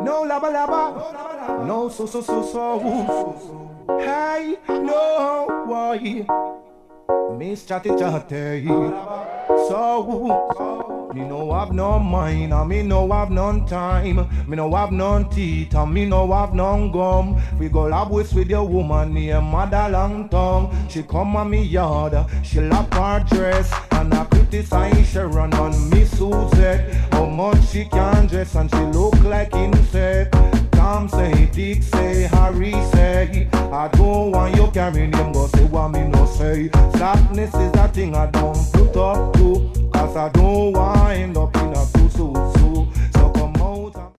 No laba laba, no so. Hey, no why? Miss Chatty Chatty. So, me no have no mind, and me no have none time. Me no have none teeth, and me no have none gum. We go lab with your woman named Mother Long Tongue. She come on me yard, she lap her dress, and I criticize Sharon on Miss Suzette. How much she can dress, and she look like insect. Tom say, Dick say, Harry say, I don't want you carry him, go say what me no say. Sadness is a thing I don't put up to, cause I don't want end up